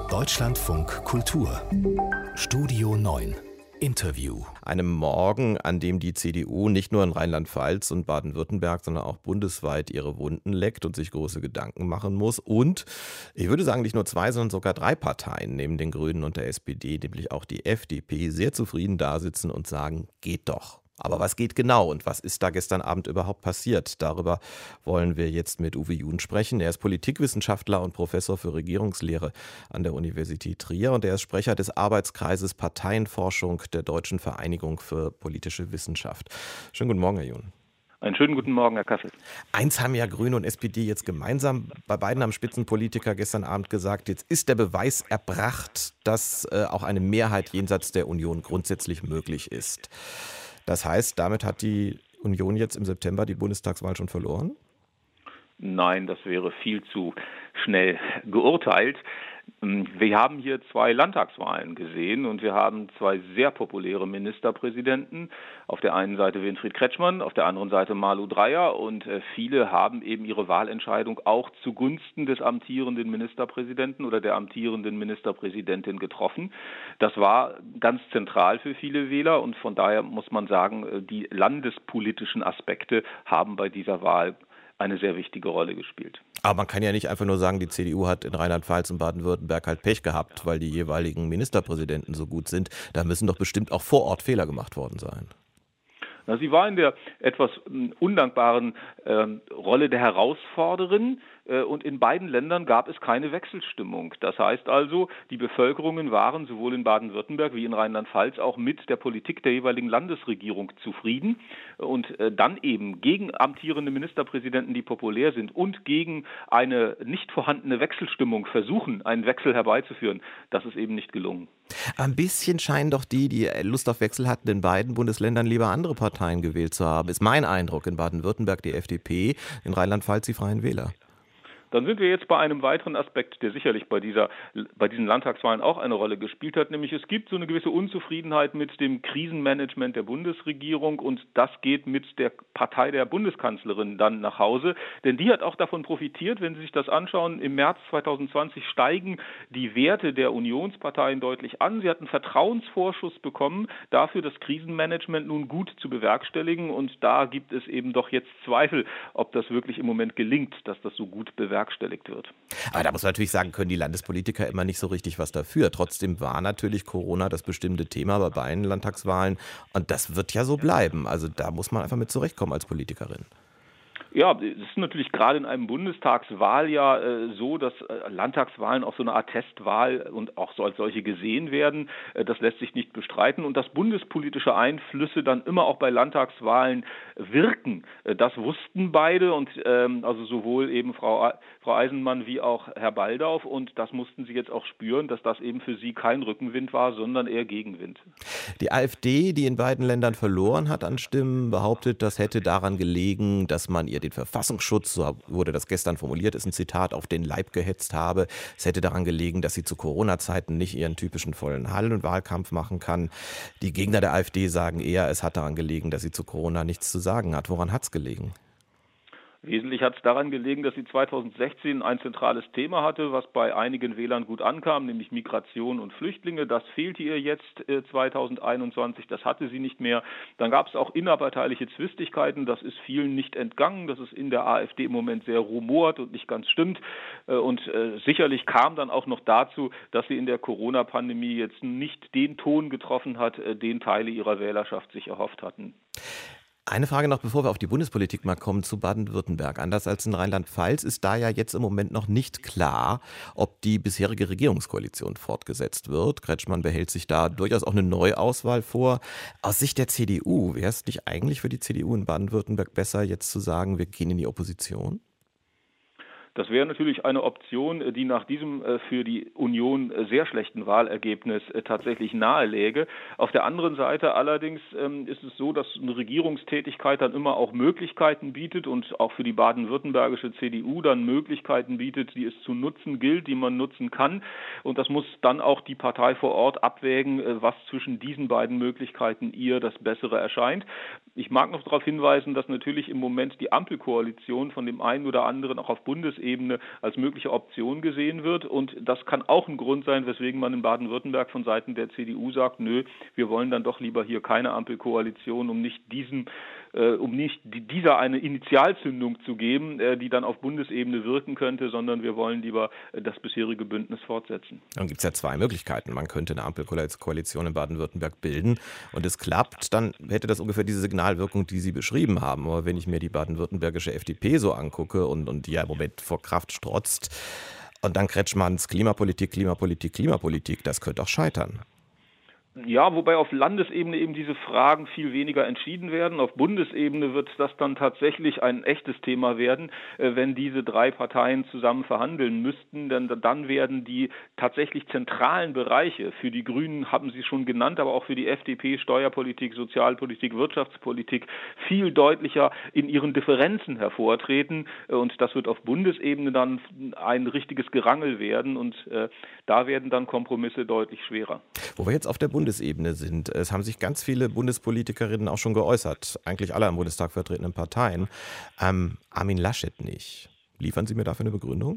Deutschlandfunk Kultur Studio 9 Interview. Einem Morgen, an dem die CDU nicht nur in Rheinland-Pfalz und Baden-Württemberg, sondern auch bundesweit ihre Wunden leckt und sich große Gedanken machen muss. Und ich würde sagen, nicht nur zwei, sondern sogar drei Parteien neben den Grünen und der SPD, nämlich auch die FDP, sehr zufrieden dasitzen und sagen, geht doch. Aber was geht genau und was ist da gestern Abend überhaupt passiert? Darüber wollen wir jetzt mit Uwe Jun sprechen. Er ist Politikwissenschaftler und Professor für Regierungslehre an der Universität Trier und er ist Sprecher des Arbeitskreises Parteienforschung der Deutschen Vereinigung für politische Wissenschaft. Schönen guten Morgen, Herr Jun. Einen schönen guten Morgen, Herr Kassel. Eins haben ja Grüne und SPD jetzt gemeinsam. Bei beiden haben Spitzenpolitiker gestern Abend gesagt, jetzt ist der Beweis erbracht, dass auch eine Mehrheit jenseits der Union grundsätzlich möglich ist. Das heißt, damit hat die Union jetzt im September die Bundestagswahl schon verloren? Nein, das wäre viel zu schnell geurteilt. Wir haben hier zwei Landtagswahlen gesehen und wir haben zwei sehr populäre Ministerpräsidenten. Auf der einen Seite Winfried Kretschmann, auf der anderen Seite Malu Dreyer und viele haben eben ihre Wahlentscheidung auch zugunsten des amtierenden Ministerpräsidenten oder der amtierenden Ministerpräsidentin getroffen. Das war ganz zentral für viele Wähler und von daher muss man sagen, die landespolitischen Aspekte haben bei dieser Wahl eine sehr wichtige Rolle gespielt. Aber man kann ja nicht einfach nur sagen, die CDU hat in Rheinland-Pfalz und Baden-Württemberg halt Pech gehabt, weil die jeweiligen Ministerpräsidenten so gut sind. Da müssen doch bestimmt auch vor Ort Fehler gemacht worden sein. Sie war in der etwas undankbaren Rolle der Herausforderin und in beiden Ländern gab es keine Wechselstimmung. Das heißt also, die Bevölkerungen waren sowohl in Baden-Württemberg wie in Rheinland-Pfalz auch mit der Politik der jeweiligen Landesregierung zufrieden und dann eben gegen amtierende Ministerpräsidenten, die populär sind und gegen eine nicht vorhandene Wechselstimmung versuchen, einen Wechsel herbeizuführen. Das ist eben nicht gelungen. Ein bisschen scheinen doch die Lust auf Wechsel hatten, in beiden Bundesländern lieber andere Parteien gewählt zu haben. Ist mein Eindruck. In Baden-Württemberg die FDP, in Rheinland-Pfalz die Freien Wähler. Dann sind wir jetzt bei einem weiteren Aspekt, der sicherlich bei diesen Landtagswahlen auch eine Rolle gespielt hat, nämlich es gibt so eine gewisse Unzufriedenheit mit dem Krisenmanagement der Bundesregierung und das geht mit der Partei der Bundeskanzlerin dann nach Hause, denn die hat auch davon profitiert, wenn Sie sich das anschauen, im März 2020 steigen die Werte der Unionsparteien deutlich an. Sie hat einen Vertrauensvorschuss bekommen, dafür das Krisenmanagement nun gut zu bewerkstelligen und da gibt es eben doch jetzt Zweifel, ob das wirklich im Moment gelingt, dass das so gut bewerkstelligt wird. Aber da muss man natürlich sagen, können die Landespolitiker immer nicht so richtig was dafür. Trotzdem war natürlich Corona das bestimmte Thema bei beiden Landtagswahlen und das wird ja so bleiben. Also da muss man einfach mit zurechtkommen als Politikerin. Ja, es ist natürlich gerade in einem Bundestagswahljahr so, dass Landtagswahlen auch so eine Art Testwahl und auch so als solche gesehen werden. Das lässt sich nicht bestreiten. Und dass bundespolitische Einflüsse dann immer auch bei Landtagswahlen wirken, das wussten beide und also sowohl eben Frau Eisenmann wie auch Herr Baldauf. Und das mussten sie jetzt auch spüren, dass das eben für sie kein Rückenwind war, sondern eher Gegenwind. Die AfD, die in beiden Ländern verloren hat an Stimmen, behauptet, das hätte daran gelegen, dass man ihr den Verfassungsschutz, so wurde das gestern formuliert, ist ein Zitat, auf den Leib gehetzt habe. Es hätte daran gelegen, dass sie zu Corona-Zeiten nicht ihren typischen vollen Hallenwahlkampf machen kann. Die Gegner der AfD sagen eher, es hat daran gelegen, dass sie zu Corona nichts zu sagen hat. Woran hat es gelegen? Wesentlich hat es daran gelegen, dass sie 2016 ein zentrales Thema hatte, was bei einigen Wählern gut ankam, nämlich Migration und Flüchtlinge. Das fehlte ihr jetzt 2021, das hatte sie nicht mehr. Dann gab es auch innerparteiliche Zwistigkeiten, das ist vielen nicht entgangen, dass es in der AfD im Moment sehr rumort und nicht ganz stimmt. Und sicherlich kam dann auch noch dazu, dass sie in der Corona-Pandemie jetzt nicht den Ton getroffen hat, den Teile ihrer Wählerschaft sich erhofft hatten. Eine Frage noch, bevor wir auf die Bundespolitik mal kommen, zu Baden-Württemberg. Anders als in Rheinland-Pfalz ist da ja jetzt im Moment noch nicht klar, ob die bisherige Regierungskoalition fortgesetzt wird. Kretschmann behält sich da durchaus auch eine Neuauswahl vor. Aus Sicht der CDU, wäre es nicht eigentlich für die CDU in Baden-Württemberg besser, jetzt zu sagen, wir gehen in die Opposition? Das wäre natürlich eine Option, die nach diesem für die Union sehr schlechten Wahlergebnis tatsächlich naheläge. Auf der anderen Seite allerdings ist es so, dass eine Regierungstätigkeit dann immer auch Möglichkeiten bietet und auch für die baden-württembergische CDU dann Möglichkeiten bietet, die es zu nutzen gilt, die man nutzen kann. Und das muss dann auch die Partei vor Ort abwägen, was zwischen diesen beiden Möglichkeiten ihr das Bessere erscheint. Ich mag noch darauf hinweisen, dass natürlich im Moment die Ampelkoalition von dem einen oder anderen auch auf Bundesebene als mögliche Option gesehen wird. Und das kann auch ein Grund sein, weswegen man in Baden-Württemberg von Seiten der CDU sagt, nö, wir wollen dann doch lieber hier keine Ampelkoalition, um nicht dieser eine Initialzündung zu geben, die dann auf Bundesebene wirken könnte, sondern wir wollen lieber das bisherige Bündnis fortsetzen. Dann gibt es ja zwei Möglichkeiten. Man könnte eine Ampelkoalition in Baden-Württemberg bilden und es klappt, dann hätte das ungefähr diese Signalwirkung, die Sie beschrieben haben. Aber wenn ich mir die baden-württembergische FDP so angucke und die ja im Moment vor Kraft strotzt und dann Kretschmanns Klimapolitik, das könnte auch scheitern. Ja, wobei auf Landesebene eben diese Fragen viel weniger entschieden werden. Auf Bundesebene wird das dann tatsächlich ein echtes Thema werden, wenn diese drei Parteien zusammen verhandeln müssten. Denn dann werden die tatsächlich zentralen Bereiche, für die Grünen haben Sie schon genannt, aber auch für die FDP, Steuerpolitik, Sozialpolitik, Wirtschaftspolitik, viel deutlicher in ihren Differenzen hervortreten. Und das wird auf Bundesebene dann ein richtiges Gerangel werden. Und da werden dann Kompromisse deutlich schwerer. Wo wir jetzt auf der Bundesebene sind, es haben sich ganz viele Bundespolitikerinnen auch schon geäußert, eigentlich alle am Bundestag vertretenen Parteien. Armin Laschet nicht. Liefern Sie mir dafür eine Begründung?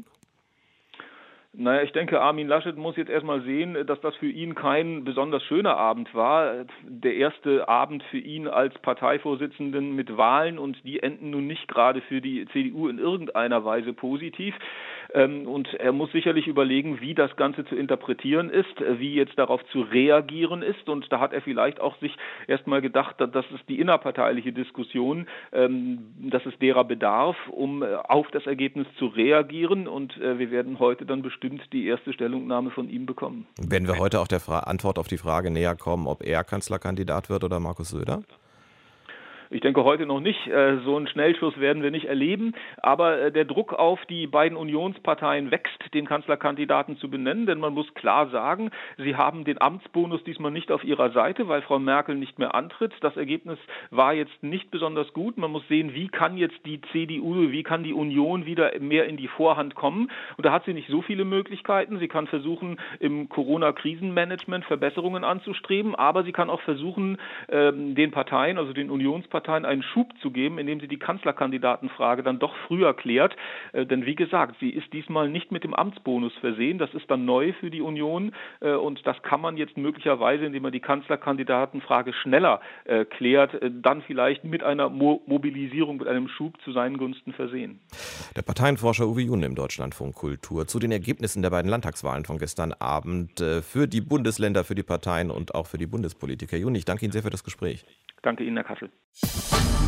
Naja, ich denke, Armin Laschet muss jetzt erstmal sehen, dass das für ihn kein besonders schöner Abend war. Der erste Abend für ihn als Parteivorsitzenden mit Wahlen und die enden nun nicht gerade für die CDU in irgendeiner Weise positiv. Und er muss sicherlich überlegen, wie das Ganze zu interpretieren ist, wie jetzt darauf zu reagieren ist. Und da hat er vielleicht auch sich erstmal gedacht, dass es die innerparteiliche Diskussion, dass es derer bedarf, um auf das Ergebnis zu reagieren. Und wir werden heute dann bestimmt die erste Stellungnahme von ihm bekommen. Werden wir heute auch der Antwort auf die Frage näher kommen, ob er Kanzlerkandidat wird oder Markus Söder? Ich denke heute noch nicht. So einen Schnellschuss werden wir nicht erleben. Aber der Druck auf die beiden Unionsparteien wächst, den Kanzlerkandidaten zu benennen. Denn man muss klar sagen, sie haben den Amtsbonus diesmal nicht auf ihrer Seite, weil Frau Merkel nicht mehr antritt. Das Ergebnis war jetzt nicht besonders gut. Man muss sehen, wie kann jetzt die CDU, wie kann die Union wieder mehr in die Vorhand kommen. Und da hat sie nicht so viele Möglichkeiten. Sie kann versuchen, im Corona-Krisenmanagement Verbesserungen anzustreben. Aber sie kann auch versuchen, den Parteien, also den Unionsparteien, einen Schub zu geben, indem sie die Kanzlerkandidatenfrage dann doch früher klärt. Denn wie gesagt, sie ist diesmal nicht mit dem Amtsbonus versehen. Das ist dann neu für die Union und das kann man jetzt möglicherweise, indem man die Kanzlerkandidatenfrage schneller klärt, dann vielleicht mit einer Mobilisierung, mit einem Schub zu seinen Gunsten versehen. Der Parteienforscher Uwe Jun im Deutschlandfunk Kultur zu den Ergebnissen der beiden Landtagswahlen von gestern Abend für die Bundesländer, für die Parteien und auch für die Bundespolitik. Herr Jun, ich danke Ihnen sehr für das Gespräch. Danke Ihnen, Herr Kassel.